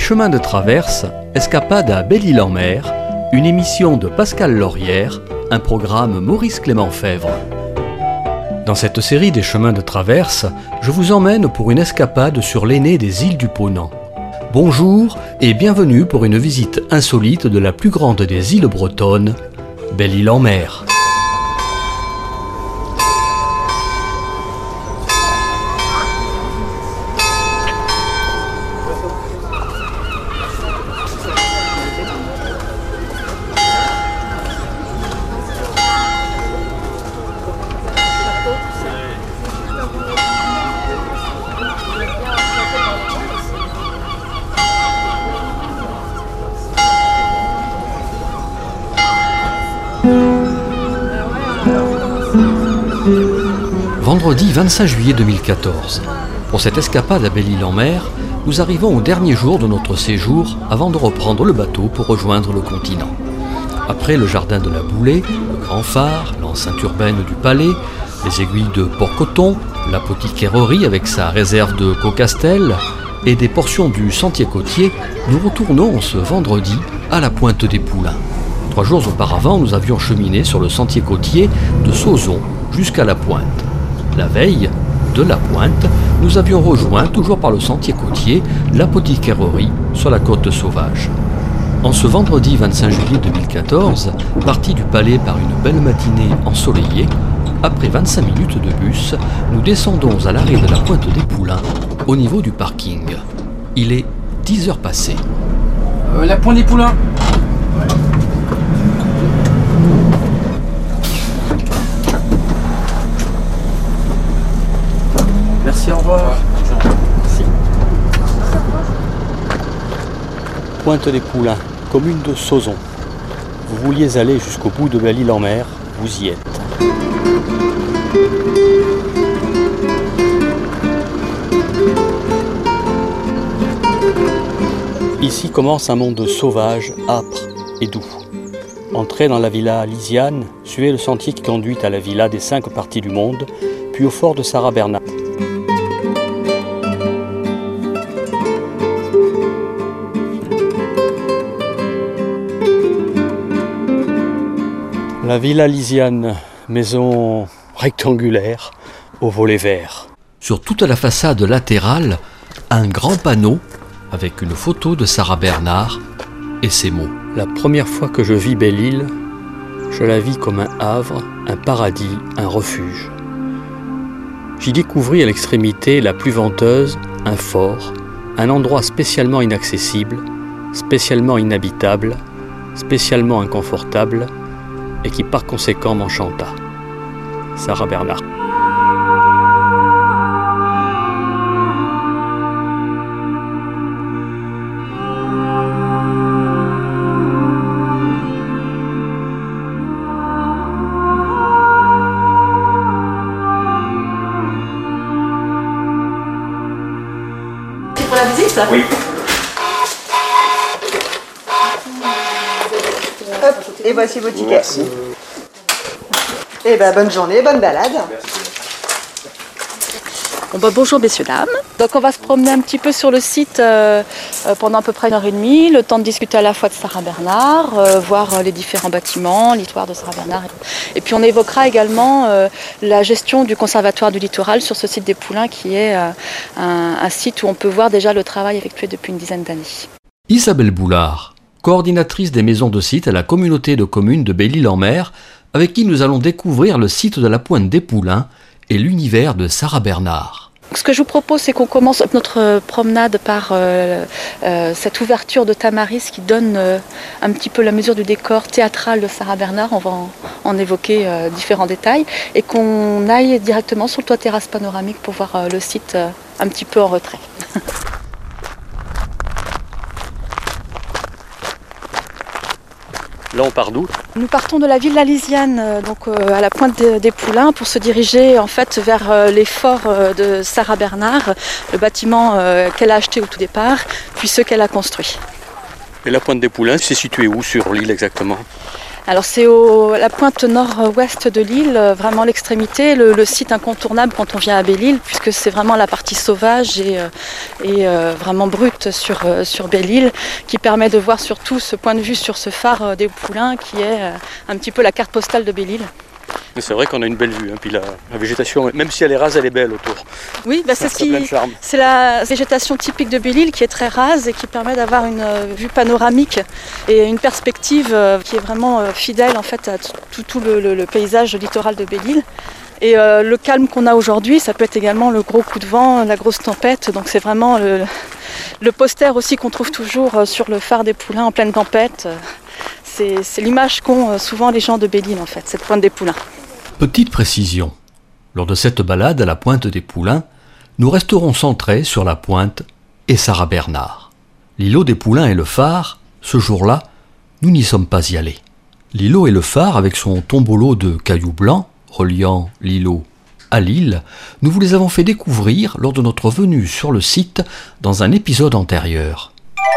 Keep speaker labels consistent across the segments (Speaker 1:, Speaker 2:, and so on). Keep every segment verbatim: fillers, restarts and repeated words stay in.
Speaker 1: chemins de traverse, escapade à Belle-Île-en-Mer, une émission de Pascal Laurière, un programme Maurice Clément Fèvre. Dans cette série des chemins de traverse, je vous emmène pour une escapade sur l'aînée des îles du Ponant. Bonjour et bienvenue pour une visite insolite de la plus grande des îles bretonnes, Belle-Île-en-Mer. Vendredi vingt-cinq juillet deux mille quatorze. Pour cette escapade à Belle-Île-en-Mer, nous arrivons au dernier jour de notre séjour avant de reprendre le bateau pour rejoindre le continent. Après le jardin de la Boulée, le grand phare, l'enceinte urbaine du palais, les aiguilles de Port-Coton, l'apothicairerie avec sa réserve de Cocastel et des portions du sentier côtier, nous retournons ce vendredi à la Pointe des Poulains. Trois jours auparavant, nous avions cheminé sur le sentier côtier de Sauzon jusqu'à la Pointe. La veille, de la Pointe, nous avions rejoint, toujours par le sentier côtier, l'apothicairerie sur la côte sauvage. En ce vendredi vingt-cinq juillet deux mille quatorze, partis du palais par une belle matinée ensoleillée, après vingt-cinq minutes de bus, nous descendons à l'arrêt de la Pointe des Poulains, au niveau du parking. Il est dix heures passées.
Speaker 2: Euh, la Pointe des Poulains. Merci, au revoir.
Speaker 1: Merci. Pointe des Poulains, commune de Sauzon. Vous vouliez aller jusqu'au bout de Belle-Île-en-Mer, vous y êtes. Ici commence un monde sauvage, âpre et doux. Entrez dans la villa Lisiane, suivez le sentier qui conduit à la villa des cinq parties du monde, puis au fort de Sarah Bernard. La villa Lisiane, maison rectangulaire au volet vert. Sur toute la façade latérale, un grand panneau avec une photo de Sarah Bernard et ces mots. La première fois que je vis Belle-Île, je la vis comme un havre, un paradis, un refuge. J'y découvris à l'extrémité la plus venteuse, un fort, un endroit spécialement inaccessible, spécialement inhabitable, spécialement inconfortable, et qui par conséquent m'enchanta. Sarah Bernard.
Speaker 3: C'est pour la visite ?
Speaker 2: Oui.
Speaker 3: Hop, et voici vos tickets.
Speaker 2: Merci.
Speaker 3: Et ben bonne journée, bonne balade.
Speaker 4: Bon, bah, bonjour messieurs, dames. Donc on va se promener un petit peu sur le site euh, euh, pendant à peu près une heure et demie, le temps de discuter à la fois de Sarah Bernard, euh, voir euh, les différents bâtiments, l'histoire de Sarah Bernard. Et puis on évoquera également euh, la gestion du conservatoire du littoral sur ce site des Poulains qui est euh, un, un site où on peut voir déjà le travail effectué depuis une dizaine d'années.
Speaker 1: Isabelle Boulard, coordinatrice des maisons de site à la communauté de communes de Belle-Île-en-Mer, avec qui nous allons découvrir le site de la Pointe des Poulains et l'univers de Sarah Bernard.
Speaker 4: Ce que je vous propose, c'est qu'on commence notre promenade par euh, euh, cette ouverture de Tamaris qui donne euh, un petit peu la mesure du décor théâtral de Sarah Bernard. On va en, en évoquer euh, différents détails et qu'on aille directement sur le toit terrasse panoramique pour voir euh, le site euh, un petit peu en retrait.
Speaker 1: Là, on part d'où ?
Speaker 4: Nous partons de la villa Lisiane, euh, donc euh, à la Pointe des, des Poulains, pour se diriger en fait vers euh, les forts euh, de Sarah Bernard, le bâtiment euh, qu'elle a acheté au tout départ, puis ceux qu'elle a construits.
Speaker 1: Et la Pointe des Poulains, c'est situé où sur l'île exactement ?
Speaker 4: Alors c'est au, la pointe nord-ouest de l'île, vraiment l'extrémité, le, le site incontournable quand on vient à Belle-Île, puisque c'est vraiment la partie sauvage et, et euh, vraiment brute sur, sur Belle-Île, qui permet de voir surtout ce point de vue sur ce phare des Poulains, qui est un petit peu la carte postale de Belle-Île.
Speaker 1: C'est vrai qu'on a une belle vue, hein. Puis la, la végétation, même si elle est rase, elle est belle autour.
Speaker 4: Oui, bah c'est, ce qui, c'est la végétation typique de Belle-Île qui est très rase et qui permet d'avoir une vue panoramique et une perspective qui est vraiment fidèle en fait à tout, tout le, le, le paysage littoral de Belle-Île. Et euh, le calme qu'on a aujourd'hui, ça peut être également le gros coup de vent, la grosse tempête. Donc c'est vraiment le, le poster aussi qu'on trouve toujours sur le phare des Poulains en pleine tempête. C'est, c'est l'image qu'ont souvent les gens de Belle-Île en fait, cette pointe des Poulains.
Speaker 1: Petite précision, lors de cette balade à la pointe des Poulains, nous resterons centrés sur la pointe et Sarah Bernard. L'îlot des Poulains et le phare, ce jour-là, nous n'y sommes pas y allés. L'îlot et le phare, avec son tombolo de cailloux blancs, reliant l'îlot à l'île, nous vous les avons fait découvrir lors de notre venue sur le site dans un épisode antérieur.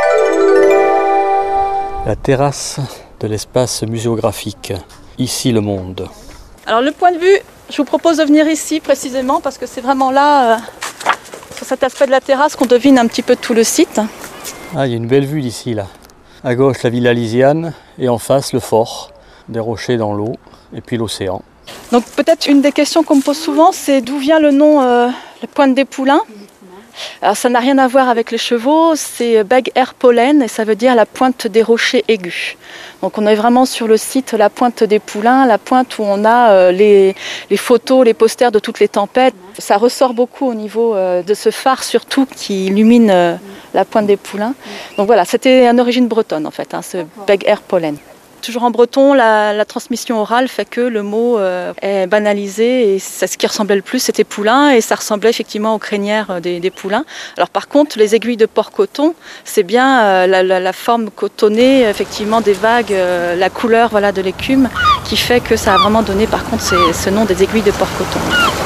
Speaker 1: La terrasse de l'espace muséographique, ici le monde.
Speaker 4: Alors le point de vue, je vous propose de venir ici précisément parce que c'est vraiment là, euh, sur cet aspect de la terrasse, qu'on devine un petit peu tout le site.
Speaker 1: Ah, il y a une belle vue d'ici là. À gauche la villa Lisiane et en face le fort, des rochers dans l'eau et puis l'océan.
Speaker 4: Donc peut-être une des questions qu'on me pose souvent, c'est d'où vient le nom euh, la pointe des Poulains. Alors ça n'a rien à voir avec les chevaux, c'est Beg Er Pollen et ça veut dire la pointe des rochers aigus. Donc on est vraiment sur le site la pointe des Poulains, la pointe où on a euh, les, les photos, les posters de toutes les tempêtes. Ça ressort beaucoup au niveau euh, de ce phare surtout qui illumine euh, la pointe des Poulains. Donc voilà, c'était une origine bretonne en fait, hein, ce Beg Er Pollen. Toujours en breton, la, la transmission orale fait que le mot euh, est banalisé et c'est ce qui ressemblait le plus, c'était poulain et ça ressemblait effectivement aux crinières des, des poulains. Alors par contre, les aiguilles de porc-coton, c'est bien euh, la, la, la forme cotonnée, effectivement des vagues, euh, la couleur voilà, de l'écume qui fait que ça a vraiment donné par contre ces, ce nom des aiguilles de porc-coton.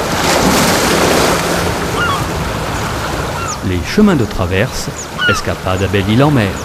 Speaker 1: Les chemins de traverse, escapade à Belle-Île en mer.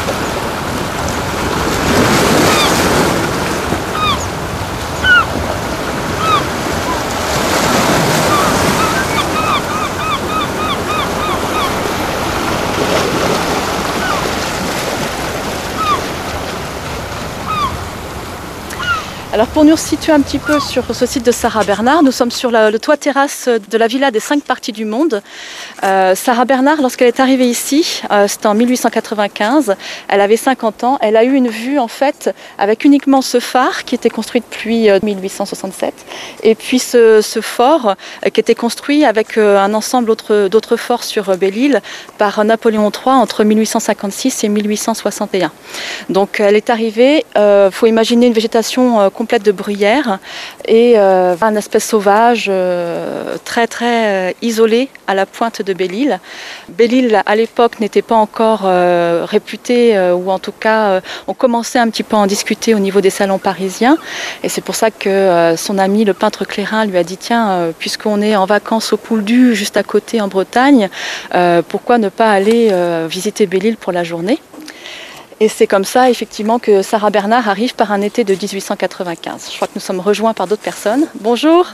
Speaker 4: Alors pour nous situer un petit peu sur ce site de Sarah Bernard, nous sommes sur la, le toit terrasse de la villa des cinq parties du monde. Euh, Sarah Bernard, lorsqu'elle est arrivée ici, euh, c'était en mille huit cent quatre-vingt-quinze, elle avait cinquante ans, elle a eu une vue en fait avec uniquement ce phare qui était construit depuis euh, mille huit cent soixante-sept et puis ce, ce fort euh, qui était construit avec euh, un ensemble autre, d'autres forts sur euh, Belle-Île par Napoléon trois entre mille huit cent cinquante-six et mille huit cent soixante et un. Donc elle est arrivée, il euh, faut imaginer une végétation euh, complète de bruyère et euh, un aspect sauvage euh, très très euh, isolé à la pointe de Belle-Île. Belle-Île à l'époque n'était pas encore euh, réputée euh, ou en tout cas euh, on commençait un petit peu à en discuter au niveau des salons parisiens et c'est pour ça que euh, son ami le peintre Clérin lui a dit tiens euh, puisqu'on est en vacances au Pouldu juste à côté en Bretagne, euh, pourquoi ne pas aller euh, visiter Belle-Île pour la journée? Et c'est comme ça, effectivement, que Sarah Bernard arrive par un été de dix-huit cent quatre-vingt-quinze. Je crois que nous sommes rejoints par d'autres personnes. Bonjour.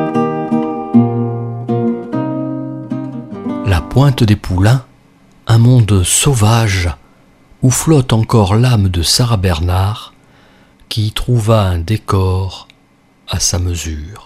Speaker 1: La pointe des Poulains, un monde sauvage où flotte encore l'âme de Sarah Bernard qui y trouva un décor à sa mesure.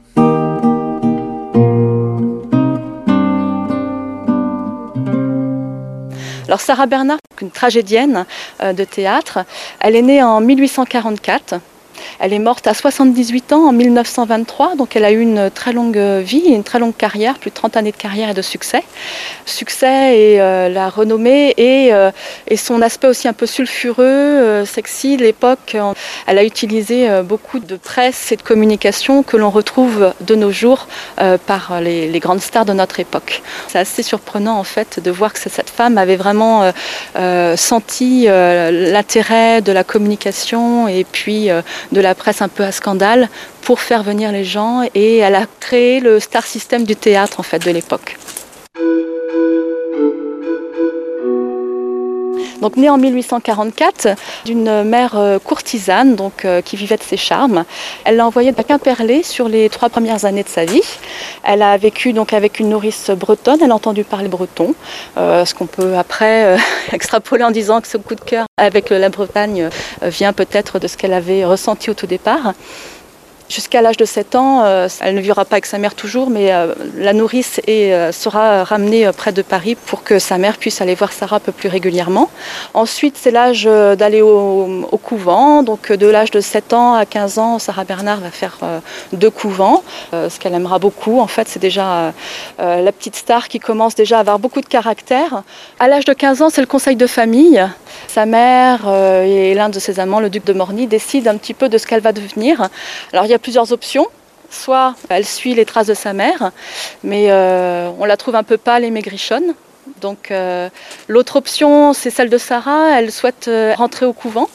Speaker 4: Alors Sarah Bernard, une tragédienne euh, de théâtre, elle est née en mille huit cent quarante-quatre. Elle est morte à soixante-dix-huit ans en mille neuf cent vingt-trois, donc elle a eu une très longue vie, une très longue carrière, plus de trente années de carrière et de succès. Succès et euh, la renommée et, euh, et son aspect aussi un peu sulfureux, euh, sexy. L'époque, elle a utilisé euh, beaucoup de presse et de communication que l'on retrouve de nos jours euh, par les, les grandes stars de notre époque. C'est assez surprenant en fait de voir que cette femme avait vraiment euh, euh, senti euh, l'intérêt de la communication et puis euh, de la presse un peu à scandale pour faire venir les gens et elle a créé le star system du théâtre en fait de l'époque. Donc née en mille huit cent quarante-quatre d'une mère courtisane donc, euh, qui vivait de ses charmes. Elle l'a envoyée à Quimperlé sur les trois premières années de sa vie. Elle a vécu donc, avec une nourrice bretonne, elle a entendu parler breton, euh, ce qu'on peut après euh, extrapoler en disant que ce coup de cœur avec la Bretagne euh, vient peut-être de ce qu'elle avait ressenti au tout départ. Jusqu'à l'âge de sept ans, euh, elle ne vivra pas avec sa mère toujours, mais euh, la nourrice est, euh, sera ramenée euh, près de Paris pour que sa mère puisse aller voir Sarah un peu plus régulièrement. Ensuite, c'est l'âge euh, d'aller au, au couvent. Donc, de l'âge de sept ans à quinze ans, Sarah Bernard va faire euh, deux couvents. Euh, ce qu'elle aimera beaucoup, en fait, c'est déjà euh, euh, la petite star qui commence déjà à avoir beaucoup de caractère. À l'âge de quinze ans, c'est le conseil de famille. Sa mère euh, et l'un de ses amants, le duc de Morny, décident un petit peu de ce qu'elle va devenir. Alors, il y a plusieurs options. Soit elle suit les traces de sa mère, mais euh, on la trouve un peu pâle et maigrichonne. Donc euh, l'autre option, c'est celle de Sarah. Elle souhaite euh, rentrer au couvent.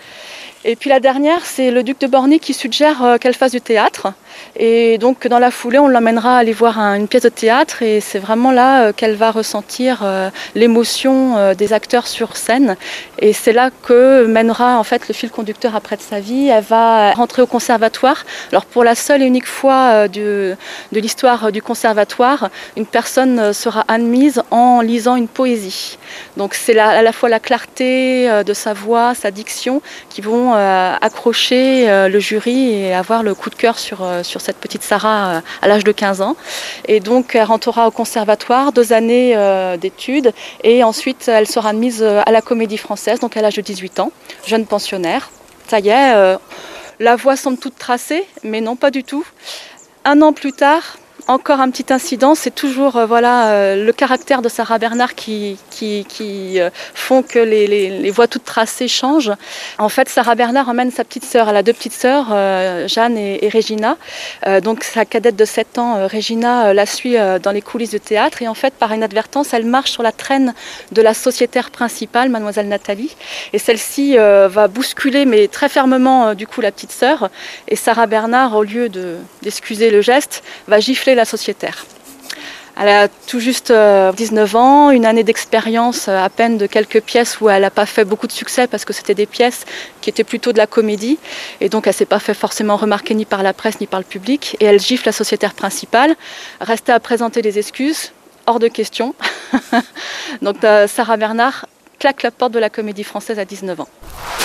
Speaker 4: Et puis la dernière, c'est le duc de Morny qui suggère euh, qu'elle fasse du théâtre. Et donc dans la foulée, on l'emmènera aller voir un, une pièce de théâtre et c'est vraiment là euh, qu'elle va ressentir euh, l'émotion euh, des acteurs sur scène. Et c'est là que mènera en fait le fil conducteur après de sa vie. Elle va rentrer au conservatoire. Alors pour la seule et unique fois euh, de, de l'histoire du conservatoire, une personne euh, sera admise en lisant une poésie. Donc c'est la, à la fois la clarté euh, de sa voix, sa diction qui vont euh, accrocher euh, le jury et avoir le coup de cœur sur euh, sur cette petite Sarah à l'âge de quinze ans. Et donc elle rentrera au conservatoire, deux années euh, d'études, et ensuite elle sera admise à la Comédie Française, donc à l'âge de dix-huit ans, jeune pensionnaire. Ça y est, euh, la voie semble toute tracée, mais non, pas du tout. Un an plus tard, encore un petit incident, c'est toujours euh, voilà, euh, le caractère de Sarah Bernard qui, qui, qui euh, font que les, les, les voies toutes tracées changent. En fait, Sarah Bernard emmène sa petite sœur, elle a deux petites sœurs, euh, Jeanne et, et Régina. Euh, donc sa cadette de sept ans, euh, Régina, euh, la suit euh, dans les coulisses du théâtre et en fait, par inadvertance, elle marche sur la traîne de la sociétaire principale, mademoiselle Nathalie. Et celle-ci euh, va bousculer, mais très fermement, euh, du coup, la petite sœur. Et Sarah Bernard, au lieu de, d'excuser le geste, va gifler la sociétaire. Elle a tout juste euh, dix-neuf ans, une année d'expérience euh, à peine de quelques pièces où elle n'a pas fait beaucoup de succès parce que c'était des pièces qui étaient plutôt de la comédie et donc elle ne s'est pas fait forcément remarquer ni par la presse ni par le public et elle gifle la sociétaire principale. Restait à présenter des excuses, hors de question. Donc euh, Sarah Bernard claque la porte de la Comédie Française à dix-neuf ans.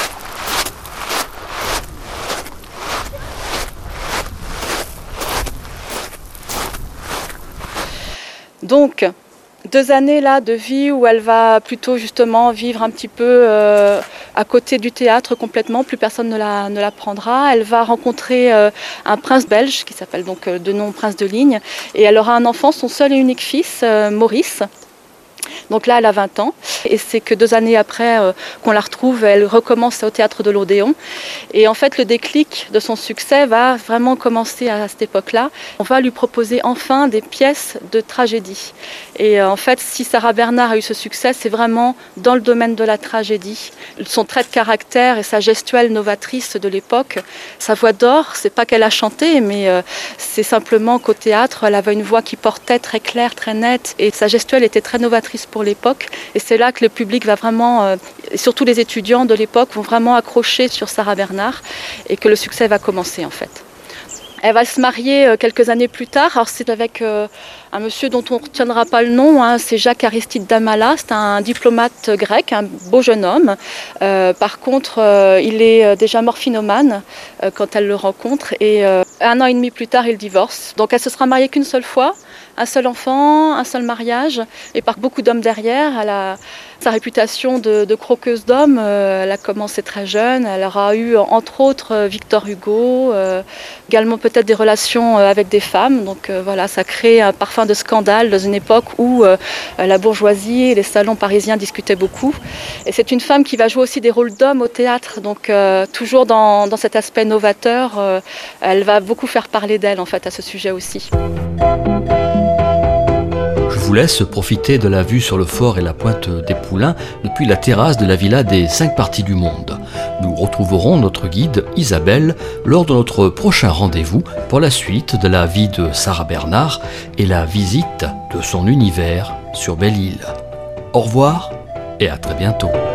Speaker 4: Donc, deux années là de vie où elle va plutôt justement vivre un petit peu euh, à côté du théâtre complètement, plus personne ne la, ne la prendra. Elle va rencontrer euh, un prince belge qui s'appelle donc euh, de nom Prince de Ligne et elle aura un enfant, son seul et unique fils, euh, Maurice. Donc là, elle a vingt ans et c'est que deux années après euh, qu'on la retrouve, elle recommence au théâtre de l'Odéon. Et en fait, le déclic de son succès va vraiment commencer à cette époque-là. On va lui proposer enfin des pièces de tragédie. Et euh, en fait, si Sarah Bernard a eu ce succès, c'est vraiment dans le domaine de la tragédie. Son trait de caractère et sa gestuelle novatrice de l'époque, sa voix d'or, c'est pas qu'elle a chanté, mais euh, c'est simplement qu'au théâtre, elle avait une voix qui portait très claire, très nette, et sa gestuelle était très novatrice pour l'époque. Et c'est là que le public va vraiment, euh, et surtout les étudiants de l'époque, vont vraiment accrocher sur Sarah Bernard et que le succès va commencer en fait. Elle va se marier euh, quelques années plus tard. Alors c'est avec euh, un monsieur dont on ne retiendra pas le nom, hein, c'est Jacques Aristide Damala, c'est un diplomate grec, un beau jeune homme. Euh, par contre, euh, il est déjà morphinomane euh, quand elle le rencontre et euh, un an et demi plus tard, il divorce. Donc elle se sera mariée qu'une seule fois. Un seul enfant, un seul mariage, et par beaucoup d'hommes derrière. Elle a sa réputation de, de croqueuse d'hommes. Euh, elle a commencé très jeune. Elle aura eu, entre autres, Victor Hugo, euh, également peut-être des relations avec des femmes. Donc euh, voilà, ça crée un parfum de scandale dans une époque où euh, la bourgeoisie et les salons parisiens discutaient beaucoup. Et c'est une femme qui va jouer aussi des rôles d'hommes au théâtre. Donc euh, toujours dans, dans cet aspect novateur, euh, elle va beaucoup faire parler d'elle en fait à ce sujet aussi.
Speaker 1: Je vous laisse profiter de la vue sur le fort et la pointe des Poulains depuis la terrasse de la villa des cinq parties du monde. Nous retrouverons notre guide Isabelle lors de notre prochain rendez-vous pour la suite de la vie de Sarah Bernard et la visite de son univers sur Belle-Île. Au revoir et à très bientôt.